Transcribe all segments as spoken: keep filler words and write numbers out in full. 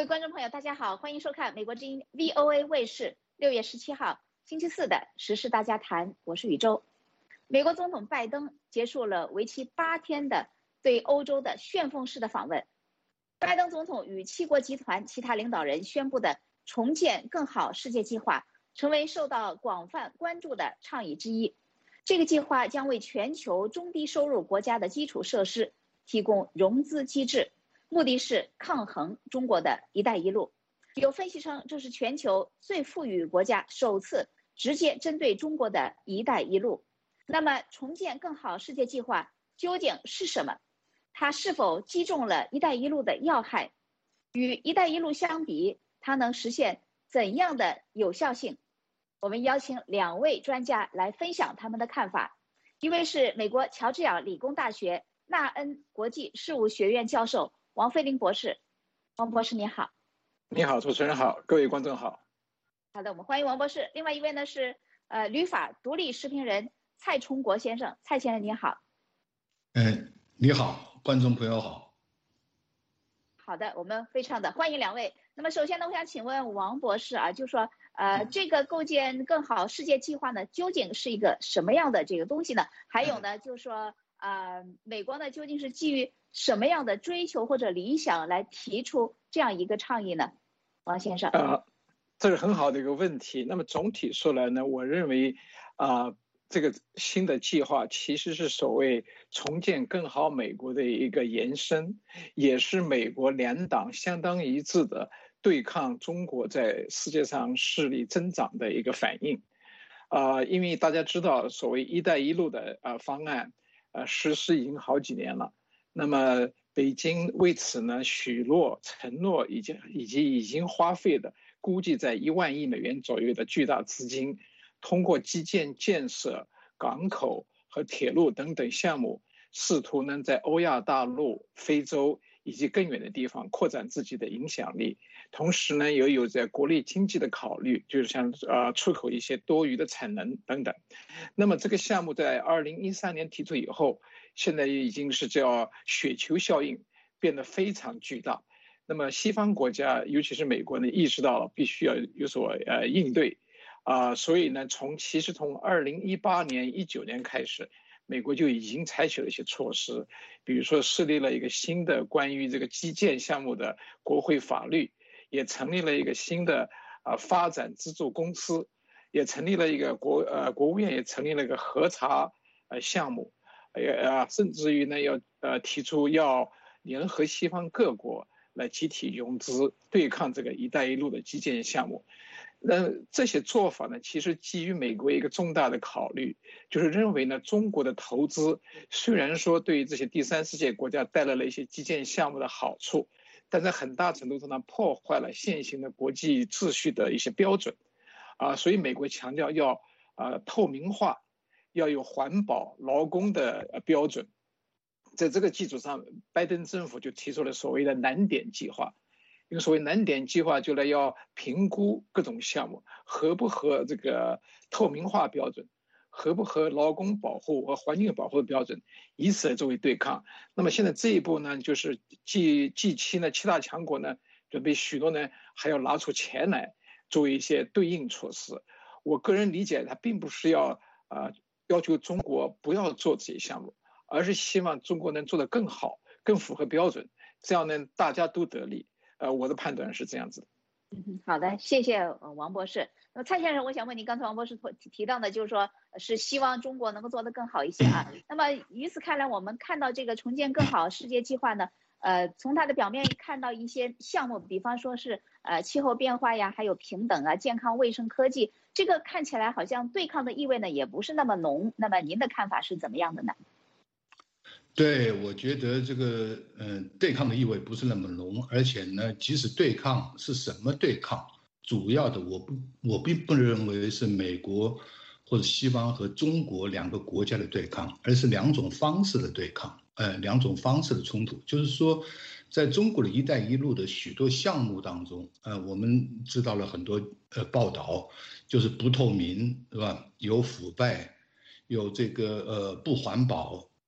位观众朋友，大家好，欢迎收看美国之音 V O A 卫视六月十七号星期四的时事大家谈，我是宇宙。美国总统拜登结束了为期八天的对欧洲的旋风式的访问。拜登总统与七国集团其他领导人宣布的重建更好世界计划，成为受到广泛关注的倡议之一。这个计划将为全球中低收入国家的基础设施提供融资机制，目的是抗衡中国的一带一路。有分析称，这是全球最富裕国家首次直接针对中国的一带一路。那么重建更好世界计划究竟是什么？它是否击中了一带一路的要害？与一带一路相比，它能实现怎样的有效性？我们邀请两位专家来分享他们的看法。一位是美国乔治亚理工大学纳恩国际事务学院教授王飞林博士。王博士你好。 你好，主持人好，各位观众好。 好的，我们欢迎王博士。另外一位呢是呃旅法独立时评人蔡崇国先生。蔡先生你好。 嗯，你好，观众朋友好。 好的，我们非常的欢迎两位。那么首先呢，我想请问王博士啊，就说呃这个构建更好世界计划呢，究竟是一个什么样的这个东西呢？还有呢，就是说呃美国呢究竟是基于什么样的追求或者理想来提出这样一个倡议呢？王先生。 呃，这是很好的一个问题。那么总体说来呢，我认为啊、呃，这个新的计划其实是所谓重建更好美国的一个延伸，也是美国两党相当一致的对抗中国在世界上势力增长的一个反应。啊、呃，因为大家知道，所谓“一带一路”的呃方案，呃实施已经好几年了。那么北京为此呢许诺、承诺以及以及已经花费的估计在一万亿美元左右的巨大资金，通过基建建设、港口和铁路等等项目，试图呢在欧亚大陆、非洲以及更远的地方扩展自己的影响力。同时呢，也有在国内经济的考虑，就是像呃出口一些多余的产能等等。那么这个项目在二零一三年提出以后，现在已经是叫雪球效应，变得非常巨大。那么西方国家，尤其是美国呢，意识到了必须要有所呃应对，啊、呃，所以呢，从其实从二零一八年、一九年开始，美国就已经采取了一些措施，比如说设立了一个新的关于这个基建项目的国会法律，也成立了一个新的啊、呃、发展资助公司，也成立了一个国呃国务院也成立了一个核查呃项目。呃，甚至于呢，要呃提出要联合西方各国来集体融资，对抗这个“一带一路”的基建项目。那这些做法呢，其实基于美国一个重大的考虑，就是认为呢，中国的投资虽然说对于这些第三世界国家带来了一些基建项目的好处，但在很大程度上呢，破坏了现行的国际秩序的一些标准。啊，所以美国强调要啊透明化。要有环保、劳工的标准，在这个基础上，拜登政府就提出了所谓的难点计划。因为所谓难点计划，就来要评估各种项目合不合这个透明化标准，合不合劳工保护和环境保护的标准，以此来作为对抗。那么现在这一步呢，就是 G G 七呢，七大强国呢，准备许多呢还要拿出钱来作为一些对应措施。我个人理解，它并不是要啊。呃要求中国不要做这些项目，而是希望中国能做得更好、更符合标准，这样呢大家都得利。呃，我的判断是这样子的。 嗯，好的，谢谢王博士。那么蔡先生，我想问你，刚才王博士提到的，就是说是希望中国能够做得更好一些啊。那么于此看来，我们看到这个重建更好世界计划呢，呃，从它的表面看到一些项目，比方说是呃气候变化呀，还有平等啊、健康卫生科技，这个看起来好像对抗的意味呢也不是那么浓。那么您的看法是怎么样的呢？ 对，我觉得这个嗯、呃，对抗的意味不是那么浓，而且呢，即使对抗是什么对抗，主要的我不我并不认为是美国或者西方和中国两个国家的对抗，而是两种方式的对抗，呃，两种方式的冲突。就是说，在中国的一带一路的许多项目当中，呃，我们知道了很多呃报道，就是不透明，对吧？有腐败，有这个呃不环保。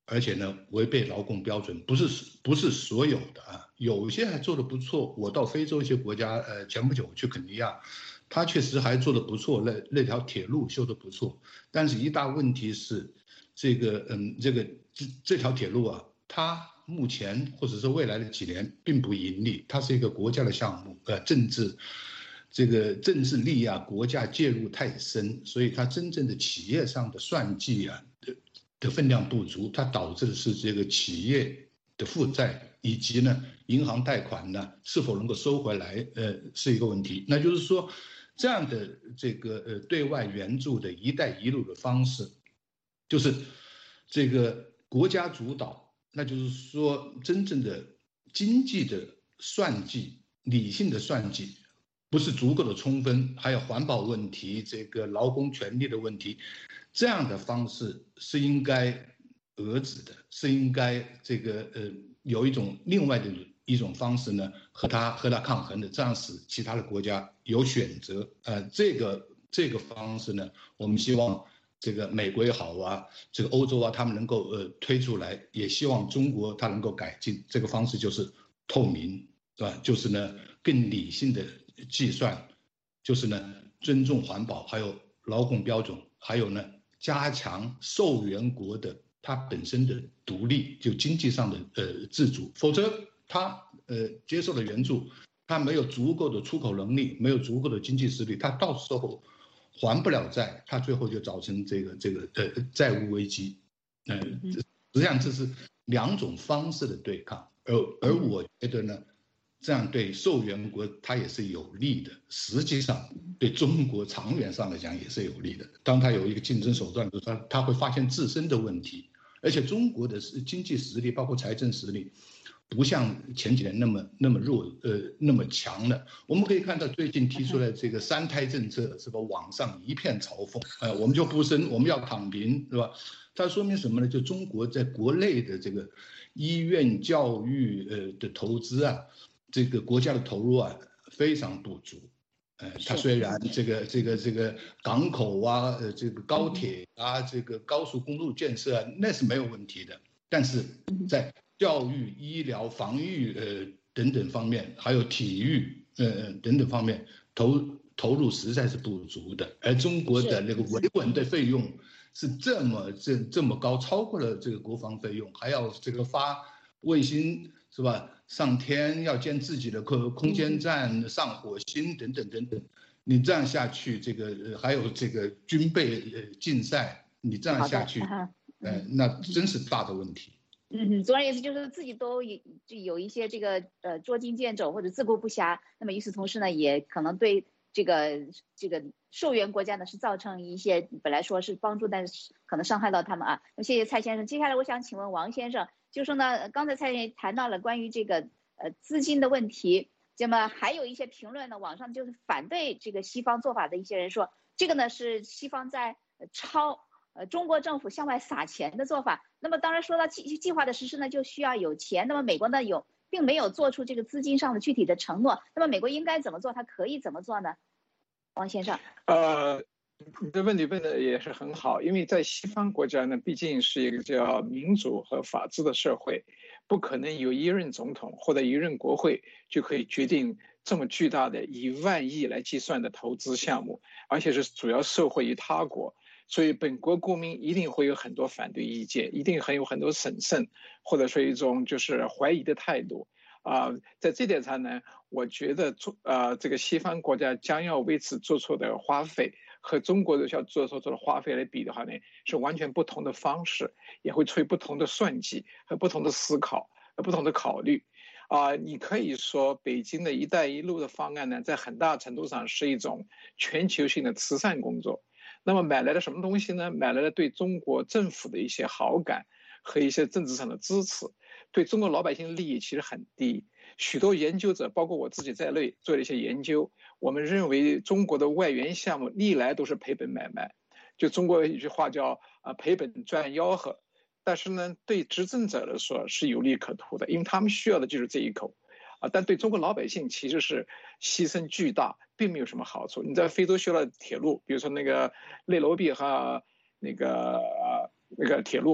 而且呢违背劳工标准，不是不是所有的啊，有些还做得不错。我到非洲一些国家，呃，前不久去肯尼亚，他确实还做得不错，那那条铁路修得不错。但是一大问题是，这个嗯，这个这这条铁路啊，它目前或者是未来的几年并不盈利，它是一个国家的项目，呃，政治。这个政治力啊，国家介入太深，所以它真正的企业上的算计啊的的分量不足，它导致的是这个企业的负债以及呢银行贷款呢是否能够收回来，呃，是一个问题。那就是说，这样的这个呃对外援助的一带一路的方式，就是这个国家主导，那就是说真正的经济的算计、理性的算计。不是足够的充分，还有环保问题，这个劳工权利的问题，这样的方式是应该遏制的，是应该这个呃有一种另外的一种方式呢和它和它抗衡的，这样使其他的国家有选择。呃，这个这个方式呢，我们希望这个美国也好啊，这个欧洲啊，他们能够呃推出来，也希望中国它能够改进。这个方式就是透明，是吧？就是呢更理性的计算，就是呢尊重环保，还有劳工标准，还有呢加强受援国的它本身的独立，就经济上的呃自主。否则它呃接受了援助，它没有足够的出口能力，没有足够的经济实力，它到时候还不了债，它最后就造成这个这个呃债务危机。嗯、呃，实际上这是两种方式的对抗，而而我觉得呢。这样对受援国它也是有利的，实际上对中国长远上来讲也是有利的。当它有一个竞争手段的时候，它会发现自身的问题，而且中国的经济实力包括财政实力，不像前几年那么那么弱，呃，那么强了。我们可以看到最近提出来这个三胎政策，是吧？网上一片嘲讽，呃，我们就不生，我们要躺平，是吧？它说明什么呢？就中国在国内的这个医院、教育呃的投资啊。这个国家的投入啊非常不足，呃，它虽然这个这个这个港口啊，呃，这个高铁啊，这个高速公路建设啊，那是没有问题的，但是在教育、医疗、防御呃等等方面，还有体育呃等等方面投投入实在是不足的，而中国的那个维稳的费用是这么这这么高，超过了这个国防费用，还要这个发卫星是吧？上天要建自己的空空间站，上火星等等等等，你这样下去，这个还有这个军备呃竞赛，你这样下去，呃，那真是大的问题。 嗯，总而言之就是自己都有有一些这个呃捉襟见肘或者自顾不暇，那么与此同时呢，也可能对这个这个受援国家呢是造成一些本来说是帮助，但是可能伤害到他们啊。那么谢谢蔡先生，接下来我想请问王先生。就是说呢，刚才蔡先生谈到了关于这个呃资金的问题，那么还有一些评论呢，网上就是反对这个西方做法的一些人说，这个呢是西方在抄呃中国政府向外撒钱的做法。那么当然说到计计划的实施呢，就需要有钱。那么美国呢有并没有做出这个资金上的具体的承诺。那么美国应该怎么做？它可以怎么做呢？王先生。 呃。你的问题问的也是很好，因为在西方国家呢，毕竟是一个叫民主和法治的社会，不可能有一任总统或者一任国会就可以决定这么巨大的以万亿来计算的投资项目，而且是主要受惠于他国，所以本国公民一定会有很多反对意见，一定很有很多审慎或者说一种就是怀疑的态度。啊、呃，在这点上呢，我觉得中呃这个西方国家将要为此做出的花费。和中国的要做做做的花费来比的话呢，是完全不同的方式，也会出于不同的算计和不同的思考和不同的考虑。啊、呃，你可以说北京的一带一路的方案呢，在很大程度上是一种全球性的慈善工作。那么买来了什么东西呢？买来了对中国政府的一些好感和一些政治上的支持，对中国老百姓的利益其实很低。许多研究者，包括我自己在内，做了一些研究。我们认为中国的外援项目历来都是赔本买卖，就中国有一句话叫啊赔本赚吆喝，但是呢，对执政者来说是有利可图的，因为他们需要的就是这一口啊。但对中国老百姓其实是牺牲巨大，并没有什么好处。你在非洲修了铁路，比如说那个内罗毕和那个那个铁路。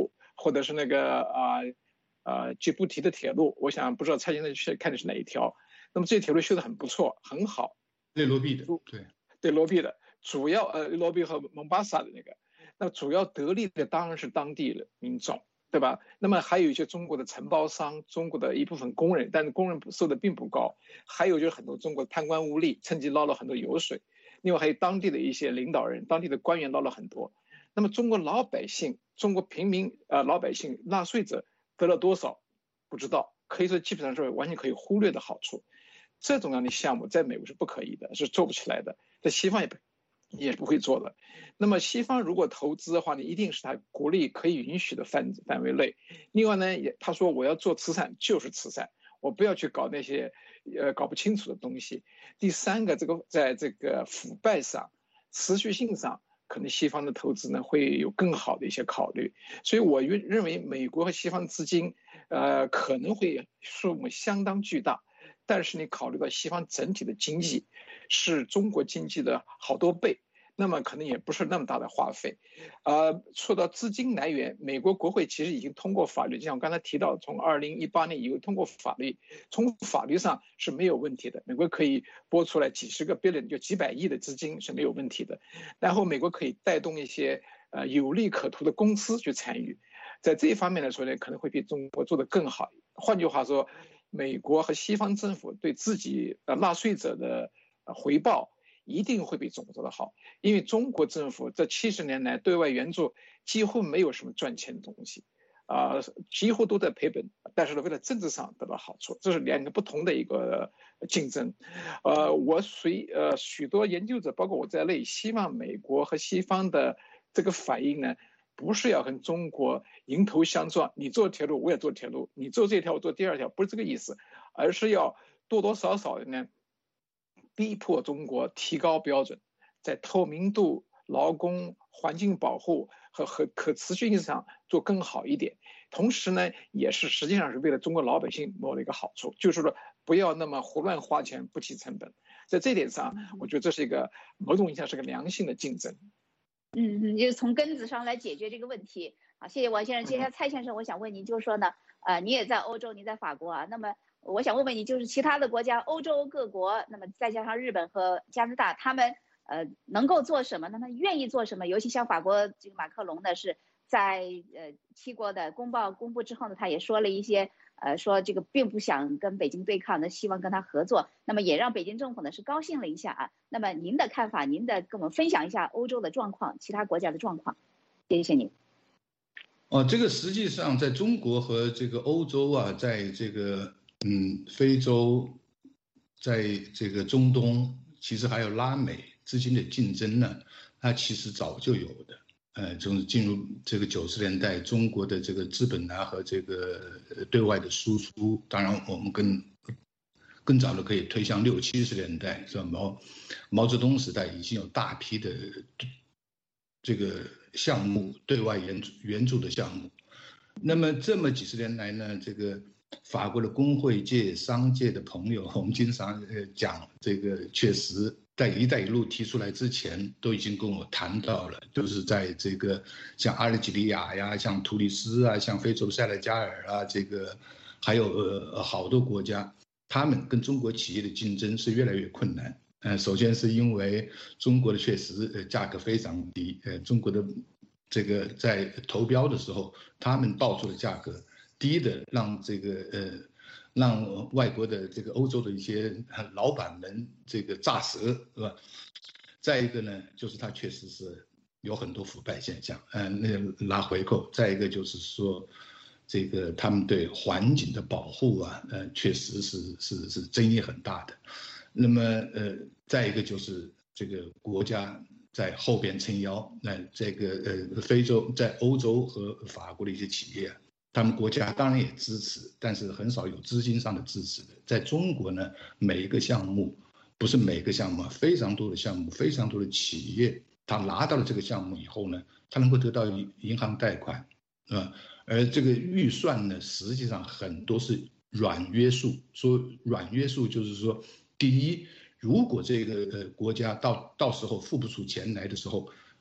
或者是那个啊呃吉布提的铁路，我想不知道蔡先生去看的是哪一条。那么这铁路修得很不错，很好。 内罗毕的，对对罗毕的，主要呃罗毕和蒙巴萨的那个，那主要得利的当然是当地的民众，对吧？那么还有一些中国的承包商，中国的一部分工人，但是工人收的并不高，还有就是很多中国贪官污吏趁机捞了很多油水，另外还有当地的一些领导人、当地的官员捞了很多。那么中国老百姓、中国平民呃老百姓、纳税者得了多少不知道，可以说基本上是完全可以忽略的好处。这种样的项目在美国是不可以的，是做不起来的，在西方也不也不会做的。那么西方如果投资的话呢，一定是他国力可以允许的范范围内。另外呢，也他说我要做慈善就是慈善，我不要去搞那些呃搞不清楚的东西。第三个，这个在这个腐败上、持续性上，可能西方的投资呢会有更好的一些考虑。所以我认为美国和西方资金呃可能会数目相当巨大。但是你考虑到西方整体的经济是中国经济的好多倍，那么可能也不是那么大的花费。呃，说到资金来源，美国国会其实已经通过法律，就像我刚才提到，从二零一八年以后通过法律，从法律上是没有问题的。美国可以拨出来几十个 billion， 就几百亿的资金是没有问题的。然后美国可以带动一些呃有利可图的公司去参与，在这一方面来说呢，可能会比中国做得更好。换句话说，美国和西方政府对自己呃纳税者的回报一定会比中国做得好，因为中国政府这七十年来对外援助几乎没有什么赚钱的东西，啊、呃，几乎都在赔本，但是呢，为了政治上得到好处，这是两个不同的一个竞争。呃，我随呃许多研究者，包括我在内，希望美国和西方的这个反应呢，不是要跟中国迎头相撞，你做铁路我也做铁路，你做这条我做第二条，不是这个意思，而是要多多少少的呢，逼迫中国提高标准，在透明度、劳工、环境保护和和可持续性上做更好一点。同时呢，也是实际上是为了中国老百姓谋了一个好处，就是说不要那么胡乱花钱，不计成本。在这点上，我觉得这是一个某种意义上是个良性的竞争。 嗯嗯，就是从根子上来解决这个问题。好，谢谢王先生。接下来蔡先生，我想问您，就是说呢，呃，你也在欧洲，你在法国啊，那么我想问问你，就是其他的国家，欧洲各国，那么再加上日本和加拿大，他们呃能够做什么？他们愿意做什么？尤其像法国这个马克龙呢，是在呃七国的公报公布之后呢，他也说了一些。呃，说这个并不想跟北京对抗的，希望跟他合作，那么也让北京政府呢是高兴了一下啊。那么您的看法，您的跟我们分享一下欧洲的状况，其他国家的状况，谢谢您。 哦，这个实际上在中国和这个欧洲啊，在这个嗯非洲，在这个中东，其实还有拉美之间的竞争呢，它其实早就有的。呃，从进入这个九十年代，中国的这个资本啊和这个对外的输出，当然我们更更早的可以推向六七十年代，是吧？毛毛泽东时代已经有大批的这个项目对外援助援助的项目。那么这么几十年来呢，这个法国的工会界、商界的朋友，我们经常呃讲这个，确实。在“一带一路”提出来之前，都已经跟我谈到了，就是在这个像阿尔及利亚呀、像突尼斯啊、像非洲塞内加尔啊，这个还有呃好多国家，他们跟中国企业的竞争是越来越困难。呃，首先是因为中国的确实呃价格非常低，呃，中国的这个在投标的时候，他们报出的价格低的，让这个呃。让外国的这个欧洲的一些老板们这个炸舌，是吧？再一个呢，就是它确实是有很多腐败现象，嗯，那拿回扣。再一个就是说，这个他们对环境的保护啊，呃，确实是是是争议很大的。那么呃，再一个就是这个国家在后边撑腰，那这个呃非洲在欧洲和法国的一些企业。他们国家当然也支持，但是很少有资金上的支持的。在中国呢，每一个项目，不是每个项目，非常多的项目，非常多的企业，他拿到了这个项目以后呢，他能够得到银行贷款，啊，而这个预算呢，实际上很多是软约束。说软约束就是说，第一，如果这个呃国家到到时候付不出钱来的时候，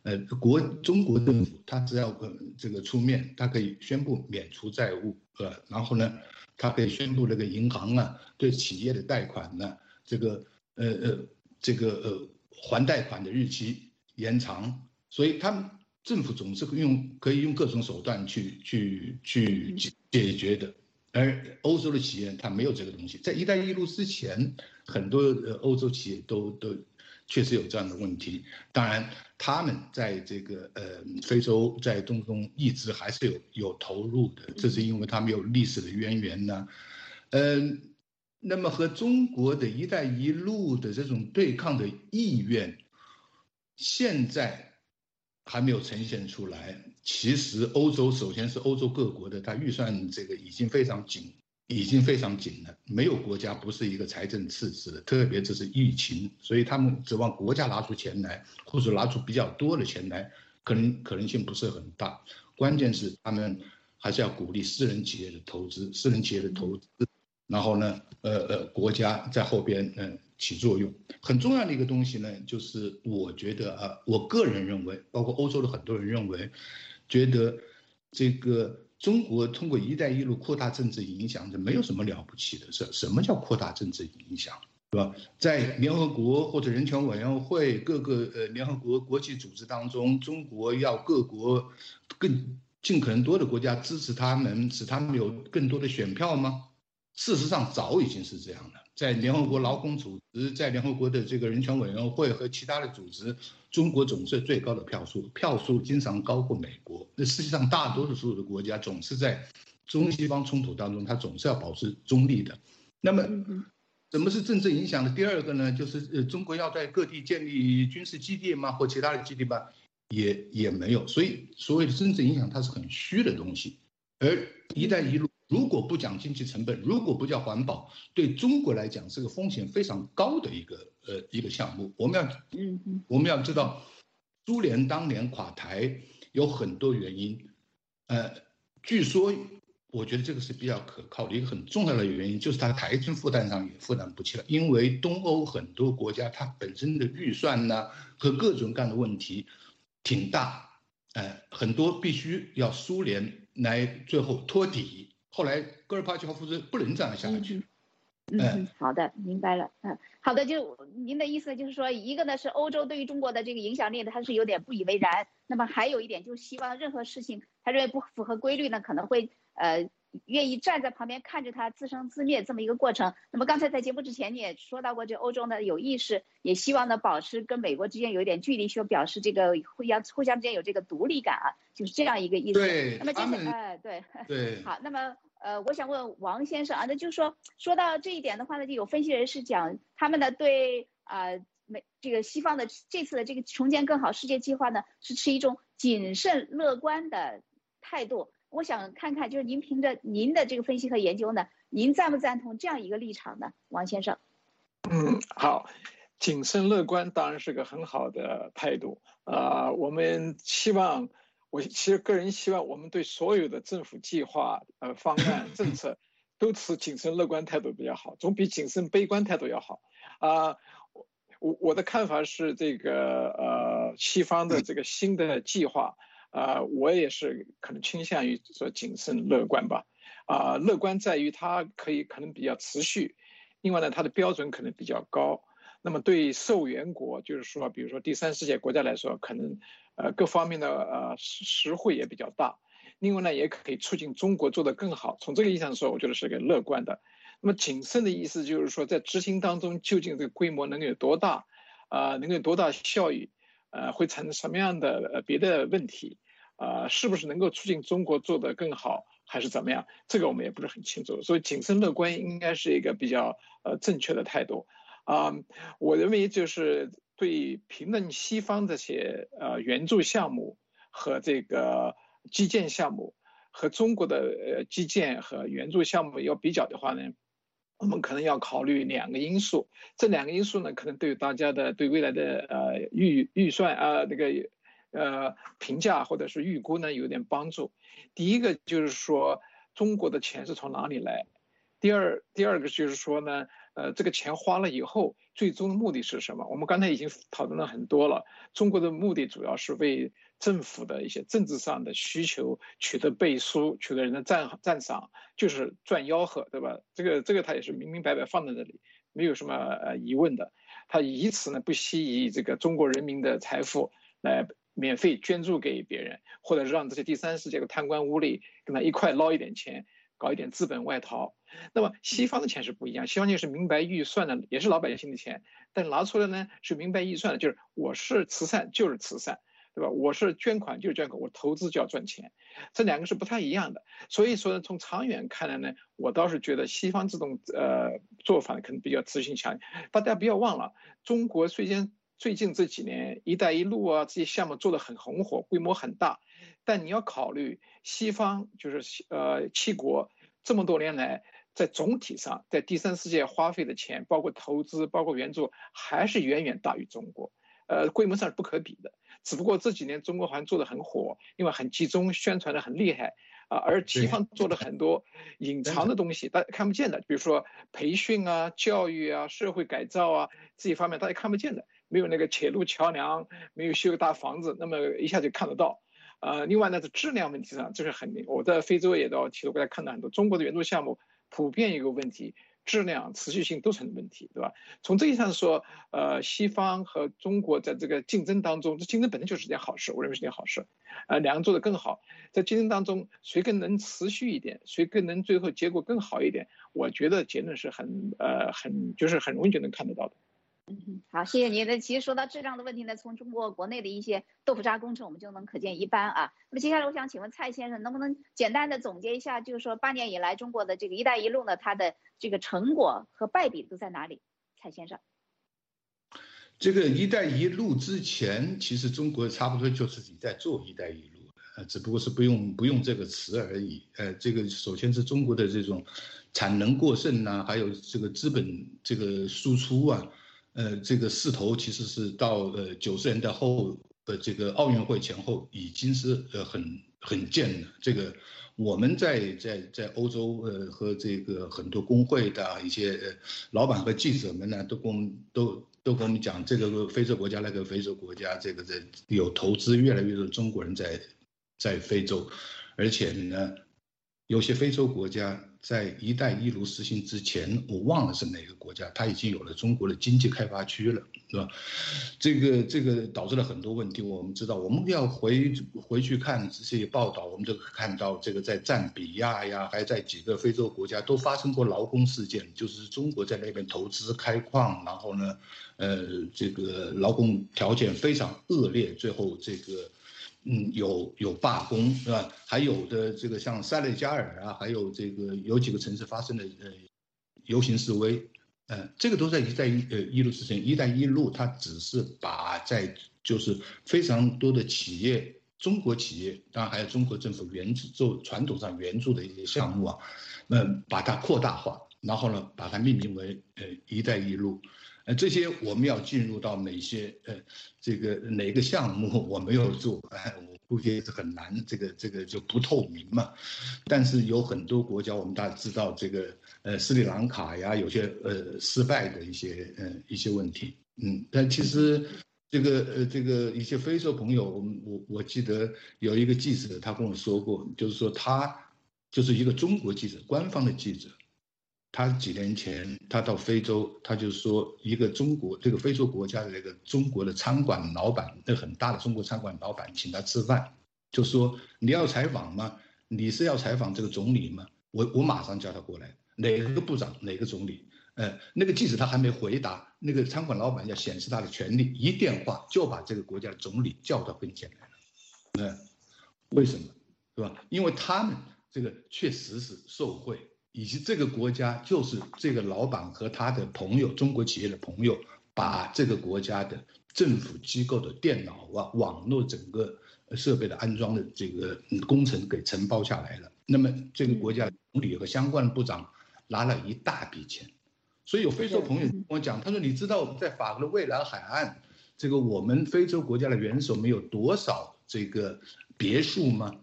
呃，国中国政府它只要呃这个出面，它可以宣布免除债务，呃，然后呢，它可以宣布那个银行啊对企业的贷款呢，这个呃呃这个呃还贷款的日期延长，所以他们政府总是用可以用各种手段去去去解决的。而欧洲的企业它没有这个东西，在“一带一路”之前，很多呃欧洲企业都都确实有这样的问题。当然，他们在这个呃非洲、在中东一直还是有有投入的，这是因为他们有历史的渊源呢。嗯、呃，那么和中国的一带一路的这种对抗的意愿，现在还没有呈现出来。其实欧洲首先是欧洲各国的，它预算这个已经非常紧，已经非常紧了。没有国家不是一个财政赤字的，特别这是疫情，所以他们指望国家拿出钱来，或者拿出比较多的钱来，可能可能性不是很大。关键是他们还是要鼓励私人企业的投资，私人企业的投资，然后呢，呃呃，国家在后边嗯、呃、起作用。很重要的一个东西呢，就是我觉得啊，我个人认为，包括欧洲的很多人认为。觉得这个中国通过“一带一路”扩大政治影响，这没有什么了不起的事。什么叫扩大政治影响，是吧？在联合国或者人权委员会各个呃联合国国际组织当中，中国要各国更尽可能多的国家支持他们，使他们有更多的选票吗？事实上，早已经是这样了。在联合国劳工组织，在联合国的这个人权委员会和其他的组织，中国总是最高的票数，票数经常高过美国。那实际上，大多数的国家总是在中西方冲突当中，它总是要保持中立的。那么，什么是政治影响的？第二个呢，就是呃，中国要在各地建立军事基地吗？或其他的基地吗？也也没有。所以，所谓的政治影响，它是很虚的东西。而“一带一路”如果不讲经济成本，如果不叫环保，对中国来讲是个风险非常高的一个呃一个项目。我们要，我们要知道，苏联当年垮台有很多原因，呃，据说我觉得这个是比较可靠的一个很重要的原因，就是它财政负担上也负担不起了，因为东欧很多国家它本身的预算呢和各种各样的问题挺大，呃，很多必须要苏联来最后托底。后来戈尔巴乔夫是不能这样下去。 嗯嗯，好的，明白了。嗯，好的，就您的意思就是说，一个呢是欧洲对于中国的这个影响力呢，它是有点不以为然。那么还有一点就是希望任何事情他认为不符合规律呢，可能会呃愿意站在旁边看着它自生自灭这么一个过程。那么刚才在节目之前你也说到过，这欧洲呢有意识，也希望呢保持跟美国之间有一点距离，需要表示这个互相互相之间有这个独立感啊，就是这样一个意思。 对， 那么接下来，哎、呃，对对， 好，那么。呃，我想问王先生啊，那就是说，说到这一点的话呢，就有分析人士讲，他们呢对啊美、呃、这个西方的这次的这个重建更好世界计划呢，是持一种谨慎乐观的态度。我想看看，就是您凭着您的这个分析和研究呢，您赞不赞同这样一个立场呢，王先生？ 嗯，好，谨慎乐观当然是个很好的态度啊、呃，我们希望。我其实个人希望我们对所有的政府计划、呃方案、政策都持谨慎乐观态度比较好，总比谨慎悲观态度要好。啊、呃，我我的看法是，这个呃西方的这个新的计划，啊、呃，我也是可能倾向于说谨慎乐观吧。啊、呃，乐观在于它可以可能比较持续，另外呢，它的标准可能比较高。那么对受援国，就是说，比如说第三世界国家来说，可能呃各方面的呃实惠也比较大。另外呢，也可以促进中国做得更好。从这个意义上说，我觉得是个乐观的。那么谨慎的意思就是说，在执行当中，究竟这个规模能有多大，啊、呃，能有多大效益，呃，会产生什么样的呃别的问题，啊、呃，是不是能够促进中国做得更好，还是怎么样？这个我们也不是很清楚。所以谨慎乐观应该是一个比较呃正确的态度。啊、呃，我认为就是对评论西方这些呃援助项目和这个基建项目和中国的呃基建和援助项目要比较的话呢，我们可能要考虑两个因素。这两个因素呢，可能对大家的对未来的呃预预算啊、呃、那个呃评价或者是预估呢有点帮助。第一个就是说中国的钱是从哪里来？第二第二个就是说呢。 呃，这个钱花了以后，最终的目的是什么？我们刚才已经讨论了很多了。中国的目的主要是为政府的一些政治上的需求取得背书，取得人的赞赞赏，就是赚吆喝，对吧？这个这个他也是明明白白放在那里，没有什么呃疑问的。他以此呢不惜以这个中国人民的财富来免费捐助给别人，或者让这些第三世界的贪官污吏跟他一块捞一点钱，搞一点资本外逃。那么西方的钱是不一样，西方钱是明白预算的，也是老百姓的钱，但拿出来呢是明白预算的，就是我是慈善就是慈善，对吧？我是捐款就是捐款，我投资就要赚钱，这两个是不太一样的。所以说呢，从长远看来呢，我倒是觉得西方这种呃做法可能比较执行强。大家不要忘了，中国虽然最近这几年“一带一路”啊这些项目做得很红火，规模很大，但你要考虑西方就是呃七国这么多年来，在总体上在第三世界花费的钱，包括投资，包括援助，还是远远大于中国，呃，规模上是不可比的。只不过这几年中国好像做得很火，因为很集中，宣传得很厉害啊、呃，而西方做了很多隐藏的东西，大家看不见的，比如说培训啊、教育啊、社会改造啊这一方面，大家看不见的，没有那个铁路桥梁，没有修个大房子，那么一下就看得到。呃，另外呢，在质量问题上，这是很，我在非洲也到其他国家看到很多中国的援助项目，普遍一个问题，质量、持续性都成问题，对吧？从这一上说，呃，西方和中国在这个竞争当中，这竞争本身就是件好事，我认为是件好事，呃，两个做得更好，在竞争当中，谁更能持续一点，谁更能最后结果更好一点，我觉得结论是很呃很就是很容易就能看得到的。 嗯，好，谢谢您的。其实说到质量的问题呢，从中国国内的一些豆腐渣工程，我们就能可见一斑啊。那么接下来我想请问蔡先生，能不能简单的总结一下，就是说八年以来中国的这个“一带一路”呢，它的这个成果和败笔都在哪里？蔡先生， 这个“一带一路”之前，其实中国差不多就自己在做“一带一路”，呃，只不过是不用不用这个词而已。呃，这个首先是中国的这种产能过剩呐、啊，还有这个资本这个输出啊。呃，这个势头其实是到呃九十年代后的这个奥运会前后已经是呃很很健了。这个我们在在在欧洲呃和这个很多工会的一些呃老板和记者们呢，都跟我们都都跟我们讲，这个非洲国家那个非洲国家，这个在有投资越来越多的中国人在在非洲，而且呢，有些非洲国家在“一带一路”实行之前，我忘了是哪个国家，它已经有了中国的经济开发区了，是吧？这个这个导致了很多问题。我们知道，我们要回回去看这些报道，我们就看到这个在赞比亚呀，还在几个非洲国家都发生过劳工事件，就是中国在那边投资开矿，然后呢，呃，这个劳工条件非常恶劣，最后这个。嗯，有有罢工是吧？还有的这个像塞内加尔啊，还有这个有几个城市发生的呃游行示威，呃，这个都在一带一呃一路之前。一带一路它只是把在就是非常多的企业，中国企业，当然还有中国政府援助做传统上援助的一些项目啊，呃，把它扩大化，然后呢，把它命名为呃一带一路。呃，这些我们要进入到哪些呃，这个哪个项目我没有做，哎，我估计是很难，这个这个就不透明嘛。但是有很多国家，我们大家知道，这个呃斯里兰卡呀，有些呃失败的一些呃一些问题，嗯，但其实这个呃这个一些非洲朋友，我我我记得有一个记者他跟我说过，就是说他就是一个中国记者，官方的记者。他几年前，他到非洲，他就说一个中国这个非洲国家的那个中国的餐馆老板，那很大的中国餐馆老板请他吃饭，就说你要采访吗？你是要采访这个总理吗？我我马上叫他过来，哪个部长，哪个总理？呃，那个记者他还没回答，那个餐馆老板要显示他的权利，一电话就把这个国家的总理叫到跟前来了。呃，为什么？是吧？因为他们这个确实是受贿。以及这个国家就是这个老板和他的朋友，中国企业的朋友，把这个国家的政府机构的电脑啊、网络整个设备的安装的这个工程给承包下来了。那么这个国家的总理和相关的部长拿了一大笔钱，所以有非洲朋友跟我讲，他说：“你知道在法国的蔚蓝海岸，这个我们非洲国家的元首们有多少这个别墅吗？”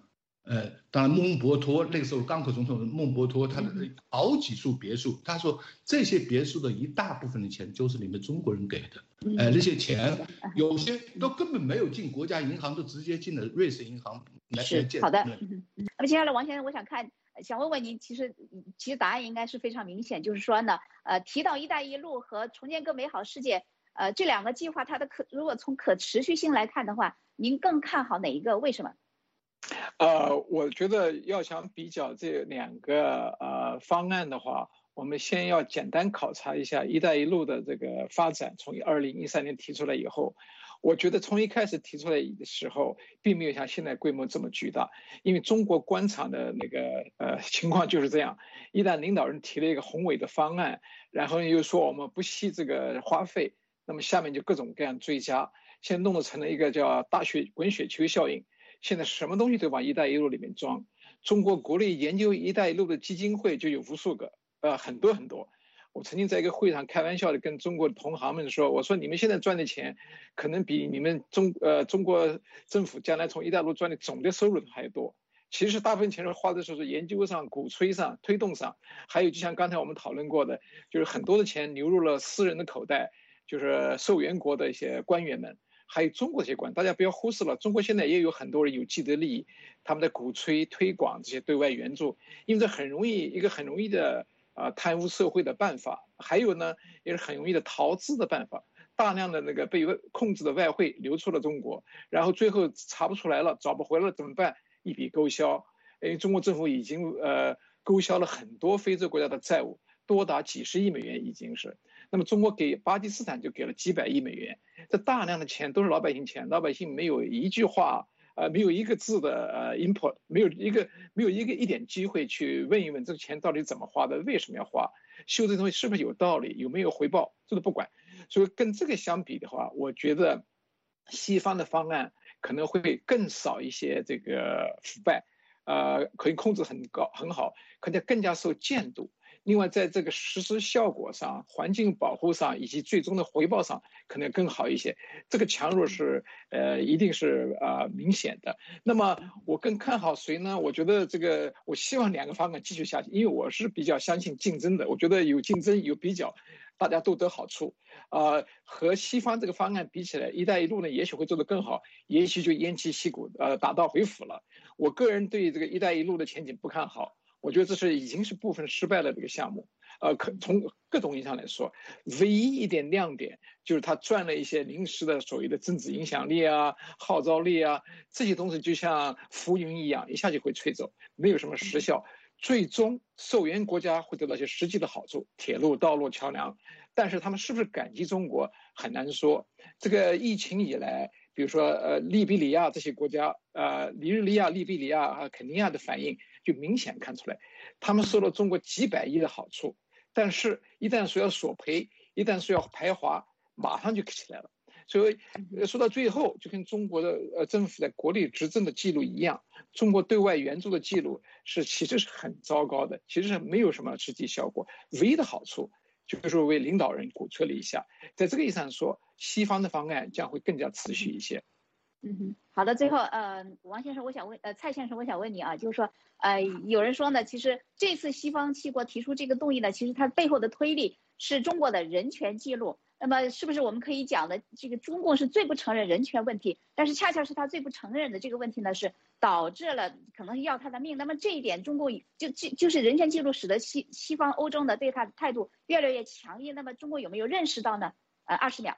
呃，当然孟伯托那个时候港口总统孟伯托，他的好几处别墅，他说这些别墅的一大部分的钱就是你们中国人给的，呃，那些钱有些都根本没有进国家银行，都直接进了瑞士银行来来建。 好的，嗯、那么接下来王先生，我想看，想问问您，其实其实答案应该是非常明显，就是说呢，呃，提到“一带一路”和重建更美好世界，呃，这两个计划，它的可如果从可持续性来看的话，您更看好哪一个？为什么？ 呃，我觉得要想比较这两个呃方案的话，我们先要简单考察一下“一带一路”的这个发展。从二零一三年提出来以后，我觉得从一开始提出来的时候，并没有像现在规模这么巨大。因为中国官场的那个呃情况就是这样，一旦领导人提了一个宏伟的方案，然后又说我们不惜这个花费，那么下面就各种各样追加，现在弄得成了一个叫大雪滚雪球效应。现在什么东西都往“一带一路”里面装，中国国内研究“一带一路”的基金会就有无数个，呃，很多很多。我曾经在一个会上开玩笑的跟中国的同行们说，我说你们现在赚的钱，可能比你们中呃中国政府将来从“一带一路”赚的总的收入还多。其实大部分钱是花的是研究上、鼓吹上、推动上，还有就像刚才我们讨论过的，就是很多的钱流入了私人的口袋，就是受援国的一些官员们。还有中国这些官，大家不要忽视了。中国现在也有很多人有既得利益，他们在鼓吹推广这些对外援助，因为这很容易一个很容易的啊、呃、贪污受贿的办法。还有呢，也是很容易的逃资的办法。大量的那个被控制的外汇流出了中国，然后最后查不出来了，找不回来了怎么办？一笔勾销。因为中国政府已经呃勾销了很多非洲国家的债务，多达几十亿美元已经是。那么中国给巴基斯坦就给了几百亿美元，这大量的钱都是老百姓钱，老百姓没有一句话，呃，没有一个字的呃 input， 没有一个没有一个一点机会去问一问这个钱到底怎么花的，为什么要花，修这东西是不是有道理，有没有回报，这都不管。所以跟这个相比的话，我觉得西方的方案可能会更少一些这个腐败，呃，可以控制很高很好，可能更加受监督。另外，在这个实施效果上、环境保护上以及最终的回报上，可能更好一些。这个强弱是呃，一定是啊、呃、明显的。那么我更看好谁呢？我觉得这个，我希望两个方案继续下去，因为我是比较相信竞争的。我觉得有竞争有比较，大家都得好处。啊、呃，和西方这个方案比起来，“一带一路”呢，也许会做得更好，也许就偃旗息鼓，呃，打道回府了。我个人对这个“一带一路”的前景不看好。我觉得这是已经是部分失败了这个项目，呃，可从各种意义上来说，唯一一点亮点就是他赚了一些临时的所谓的政治影响力啊、号召力啊，这些东西就像浮云一样，一下就会吹走，没有什么实效。最终受援国家会得到一些实际的好处，铁路、道路、桥梁，但是他们是不是感激中国很难说。这个疫情以来，比如说呃利比里亚这些国家，呃尼日利亚、利比里亚啊、肯尼亚的反应就明显看出来，他们受了中国几百亿的好处，但是一旦说要索赔，一旦说要排华，马上就起来了。所以说到最后，就跟中国的呃政府在国内执政的记录一样，中国对外援助的记录是其实是很糟糕的，其实是没有什么实际效果。唯一的好处就是为领导人鼓吹了一下，在这个意义上说，西方的方案将会更加持续一些。 嗯哼，好的，最后呃，王先生，我想问呃，蔡先生，我想问你啊，就是说呃，有人说呢，其实这次西方七国提出这个动议呢，其实它背后的推力是中国的人权记录。那么是不是我们可以讲的，这个中共是最不承认人权问题，但是恰恰是他最不承认的这个问题呢，是导致了可能要他的命。那么这一点，中共就就就是人权记录使得西西方欧洲呢对他的态度越来越强硬。那么中国有没有认识到呢？呃，二十秒。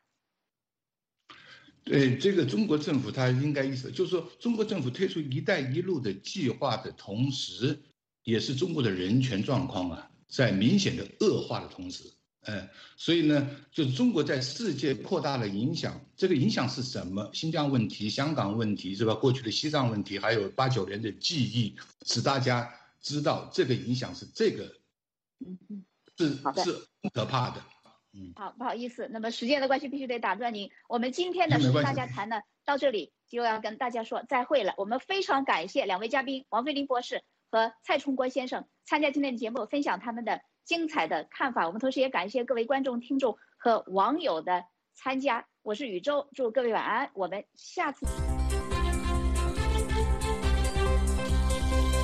对这个中国政府，他应该意识就是说，中国政府推出“一带一路”的计划的同时，也是中国的人权状况啊，在明显的恶化的同时。嗯，所以呢，就是中国在世界扩大了影响，这个影响是什么？新疆问题、香港问题是吧？过去的西藏问题，还有八九年的记忆，使大家知道这个影响是这个，是是可怕的。 嗯，好，不好意思，那么时间的关系，必须得打断您。我们今天的时事大家谈呢，到这里就要跟大家说再会了。我们非常感谢两位嘉宾王飞林博士和蔡崇国先生参加今天的节目，分享他们的精彩的看法。我们同时也感谢各位观众、听众和网友的参加。我是宇宙，祝各位晚安，我们下次。